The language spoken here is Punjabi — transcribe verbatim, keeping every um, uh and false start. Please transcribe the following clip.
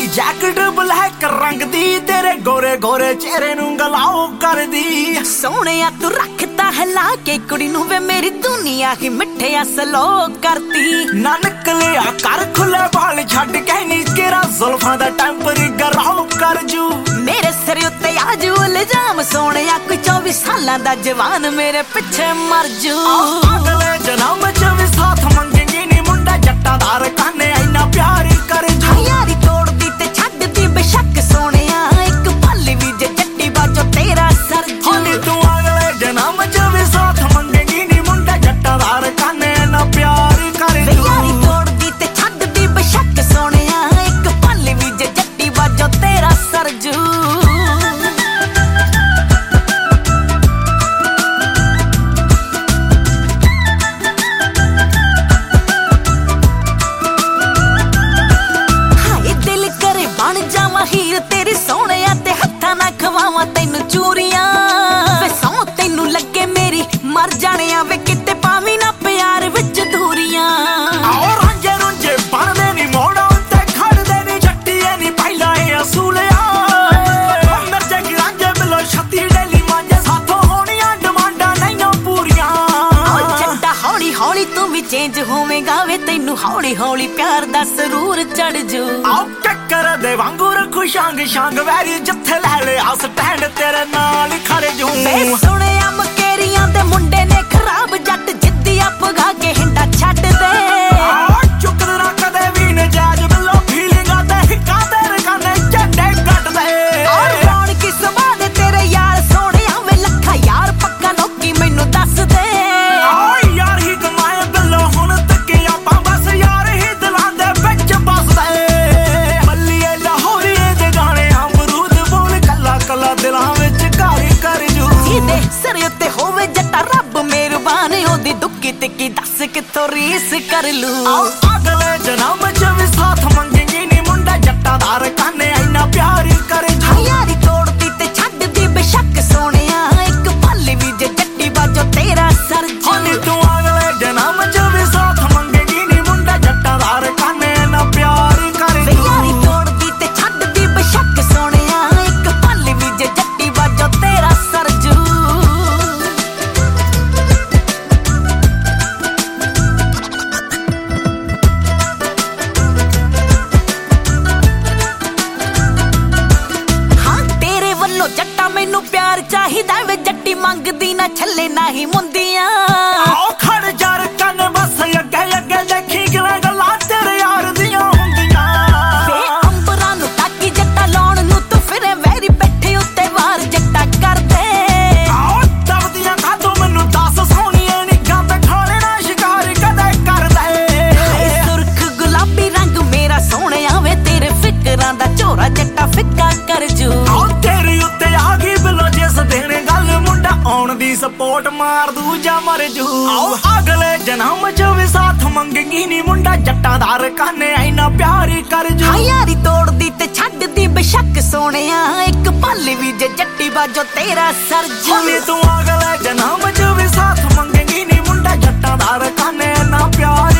ਨੀ ਜੈਕਟ ਬਲੈਕ ਰੰਗ ਦੀ ਤੇਰੇ ਗੋਰੇ ਗੋਰੇ ਚਿਹਰੇ ਨੂੰ ਗਲਾਓ ਕਰਦੀ। ਸੋਹਣਿਆ ਤੂੰ ਰੱਖਦਾ ਹਿਲਾ ਕੇ ਕੁੜੀ ਨੂੰ ਵੇ ਮੇਰੀ ਦੁਨੀਆ ਹੀ ਮਿੱਠਿਆ ਸਲੋ ਕਰਤੀ। ਨਾ ਨਿਕਲਿਆ ਕਰ ਖੁੱਲੇ ਵਾਲ ਛੱਡ ਕੇ ਨੀ ਕਿਰਾ ਜ਼ੁਲਫਾਂ ਦਾ ਟੈਂਪਰ ਗਰਾਓ ਕਰ ਜੂ। ਮੇਰੇ ਸਿਰ ਉੱਤੇ ਆਜੂ ਇਲਜ਼ਾਮ ਸੋਹਣਿਆ ਕੋਈ ਚੌਵੀ ਸਾਲਾਂ ਦਾ ਜਵਾਨ ਮੇਰੇ ਪਿੱਛੇ ਮਰ ਜੂ। ਅਗਲੇ ਜਨਮ ਚ ਵੀ ਸਾਥ ਮੰਗੇਗੀ ਨੀ ਮੁੰਡਾ ਜੱਟਾਂ ਦਾ ਰਕਾਨੇ ਇੰਨਾ ਪਿਆਰ ਕਰ ਜੂ। ਯਾਰੀ ਤੋੜਦੀ ਤੇ ਛੱਡਦੀ ਬੇਸ਼ੱਕ ਸੋਹਣਿਆ ਇੱਕ ਪਲ ਵੀ ਜੇ ਜੱਟੀ ਬਾਜੋ ਤੇਰਾ ਸਰ ਜੂ। ਨੀ ਤੂੰ ਅਗਲੇ ਜਨਮ ਚ ਵੀ ਸਾਥ ਮੰਗੇਗੀ ਨੀ ਮੁੰਡਾ ਜੱਟਾਂ ਦਾ ਰਕਾਨੇ ਇੰਨਾ ਪਿਆਰ ਕਰ ਜੂ। ਯਾਰੀ ਤੋੜਦੀ ਤੇ ਛੱਡਦੀ ਬੇਸ਼ੱਕ ਸੋਹਣਿਆ ਇੱਕ ਪਲ ਵੀ ਜੇ ਜੱਟੀ ਬਾਜੋ ਤੇਰਾ ਸਰ ਜੂ। ਹੀਰ ਤੇਰੀ ਸੋਹਣਿਆ ਤੇ ਹੱਥਾਂ ਨਾ ਖਵਾਵਾਂ ਤੈਨੂੰ ਚੂਰੀਆਂ ਵੇ ਸੌ ਤੈਨੂੰ ਲੱਗੇ ਮੇਰੀ ਮਰ ਜਾਣਿਆ ਵੇ ਕਿਤੇ ਪਾਵੀਂ ਨਾ ਪਿਆਰ ਵਿੱਚ ਦੂਰੀਆਂ। ਆਓ ਰਾਂਝੇ ਰੁੰਝੇ ਬਣਦੇ ਨੀ ਮੋੜਾਂ ਉੱਤੇ ਖੜਦੇ ਨੀ ਜੱਟੀਏ ਨੀ ਪਹਿਲਾਂ ਇਹ ਅਸੂਲਿਆ। ਮਿਰਜੇ ਕੀ ਰਾਂਝੇ ਬਿਲੋ ਛੱਤੀ ਡੇਲੀ ਮਾਂਜੇ ਸਾਥੋਂ ਹੋਣੀਆਂ ਡਿਮਾਂਡਾਂ ਨਹੀਂ ਪੂਰੀਆਂ। ਜੱਟਾ ਹੌਲੀ ਹੌਲੀ ਤੂੰ ਵੀ ਚੇਂਜ ਹੋਵੇਂਗਾ ਵੇ ਤੈਨੂੰ ਹੌਲੀ ਹੌਲੀ ਪਿਆਰ ਦਾ ਸਰੂਰ ਚੜ ਜੂ। ਆਓ ਟੱਕਰ ਦੇ ਵਾਂਗੂ ਰੱਖੂ ਸ਼ਾਂਗ ਸ਼ਾਂਗ ਵੈਰੀ ਜਿੱਥੇ ਲੈ ਲਿਆ ਸਟੈਂਡ ਤੇਰੇ ਨਾਲ ਹੀ ਖੜੇ ਜੂ। ਵੇ ਸੁਣਿਆ ਮਕੇਰੀਆਂ ਦੇ ਮੁੰਡੇ ਨੇ ਖਰਾਬ ਜੱਟ ਜਿੱਦੀ ਪਗਾ ਕੇ ਹਿੰਡਾ ਛੱਡ ਦੇ। ਚੁੱਕਦੇ ਨਾ ਕਦੇ ਵੀ ਨਜਾਇਜ਼ ਬਿੱਲੋ ਫੀਲਿੰਗਾਂ ਤੇ ਹਿੱਕਾਂ ਤੇ ਰਕਾਨੇ ਝੰਡੇ ਕੱਟਦੇ। ਕੌਣ ਕਿਸ ਬਾਦੇ ਤੇਰੇ ਯਾਰ ਸੋਹਣਿਆ ਵੇ ਲੱਖਾ ਯਾਰ ਪੱਕਾ ਲੋਕੀ ਮੈਨੂੰ ਦੱਸ ਦੇ। ਯਾਰ ਹੀ ਕਮਾਏ ਬਿੱਲੋ ਹੁਣ ਤੱਕ ਆਪਾਂ ਬਸ ਯਾਰ ਹੀ ਦਿਲਾਂ ਦੇ ਵਿੱਚ ਬਸਦੇ। ਮੱਲੀਏ ਲਾਹੌਰੀਏ ਦੇ ਗਾਣੇ ਅਮਰੂਦ ਬੋਲ ਕੱਲਾ ਕੱਲਾ ਦਿਲਾਂ ਵਿੱਚ ਘਰ ਕਰ ਜੂ। ਜਿਹਦੇ ਸਿਰ ਉੱਤੇ ਹੋਵੇ ਜੱਟਾ ਰੱਬ ਮਿਹਰਬਾਨ ਉਹਦੀ ਦੁੱਕੀ ਤਿੱਕੀ ਦੱਸ ਕਿੱਥੋਂ ਰੀਸ ਕਰ ਲੂ। ਅਗਲੇ ਜਨਮ ਚ ਵੀ ਸਾਥ ਮੰਗੇਗੀ ਨੀ ਮੁੰਡਾ ਜੱਟਾਂ ਦਾ ਰਕਾਨੇ ਇੰਨਾ ਪਿਆਰ ਕਰ ਜੂ। ਯਾਰੀ ਤੋੜਦੀ ਤੇ ਛੱਡਦੀ ਬੇਸ਼ੱਕ ਸੋਹਣਿਆ ਇੱਕ ਪਲ ਵੀ ਜੇ ਜੱਟੀ ਬਾਜੋ ਤੇਰਾ ਸਰ ਜੂ। ਨੀ ਤੂੰ ਅਗਲੇ ਜਨਮ ਚ ਵੀ ਸਾਥ ਮੰਗੇਗੀ ਨੀ ਮੁੰਡਾ ਜੱਟਾਂ ਦਾ ਰਕਾਨੇ ਇੰਨਾ ਪਿਆਰ ਕਰ ਜੂ। ਯਾਰੀ ਤੋੜਦੀ ਤੇ ਛੱਡਦੀ ਬੇਸ਼ੱਕ ਸੋਹਣਿਆ ਇੱਕ ਪਲ ਵੀ ਜੇ ਜੱਟੀ ਬਾਜੋ ਤੇਰਾ ਸਰ ਜੂ। ਜੱਟਾ ਮੈਨੂੰ ਪਿਆਰ ਚਾਹੀਦਾ ਵੇ ਜੱਟੀ ਮੰਗਦੀ ਨਾ ਛੱਲੇ ਨਾ ਹੀ ਮੁੰਦੀਆਂ। ਆਓ ਖੜ ਜਰ ਕੰਨ ਬਸ ਅੱਗੇ ਅੱਗੇ ਦੇਖੀ ਕਿਵੇਂ ਗੱਲਾਂ ਤੇਰੇ ਯਾਰ ਦੀਆਂ ਹੁੰਦੀਆਂ। ਵੇ ਅੰਬਰਾਂ ਨੂੰ ਤਾਕੀ ਜੱਟਾ ਲਾਉਣ ਨੂੰ ਤੂੰ ਫਿਰੇ ਵੈਰੀ ਬੈਠੇ ਉੱਤੇ ਵਾਰ ਜੱਟਾ ਕਰਦੇ। ਆਓ ਦਬਦੀਆਂ ਖਾਤੋਂ ਮੈਨੂੰ ਦੱਸ ਸੋਹਣੀਏ ਨੀ ਗੰਦ ਖਾਣੇ ਨਾ ਸ਼ਿਕਾਰ ਕਦੇ ਕਰਦੇ। ਹਾਏ ਸੁਰਖ ਗੁਲਾਬੀ ਰੰਗ ਮੇਰਾ ਸੋਹਣਿਆ ਵੇ ਤੇਰੇ ਫਿਕਰਾਂ ਦਾ ਝੋਰਾ ਜੱਟਾ ਫਿੱਕਾ ਕਰ ਜੂ। ਆਉਣ ਦੀ ਸਪੋਰਟ ਮਾਰ ਦੂ ਜਾਂ ਮਰ ਜੂ। ਆਓ ਅਗਲੇ ਜਨਮ ਚ ਵੀ ਸਾਥ ਮੰਗੇਗੀ ਨੀ ਮੁੰਡਾ ਜੱਟਾਂ ਦਾ ਰਕਾਨੇ ਇੰਨਾ ਪਿਆਰ ਕਰ ਜੂ। ਯਾਰੀ ਤੋੜਦੀ ਤੇ ਛੱਡਦੀ ਬੇਸ਼ੱਕ ਸੋਹਣਿਆ ਇੱਕ ਪਲ ਵੀ ਜੇ ਜੱਟੀ ਬਾਜੋ ਤੇਰਾ ਸਰ ਜੂ। ਨੀ ਤੂੰ ਅਗਲੇ ਜਨਮ ਚ ਵੀ ਸਾਥ ਮੰਗੇਗੀ ਨੀ ਮੁੰਡਾ ਜੱਟਾਂ ਦਾ ਰਕਾਨੇ ਇੰਨਾ ਪਿਆਰ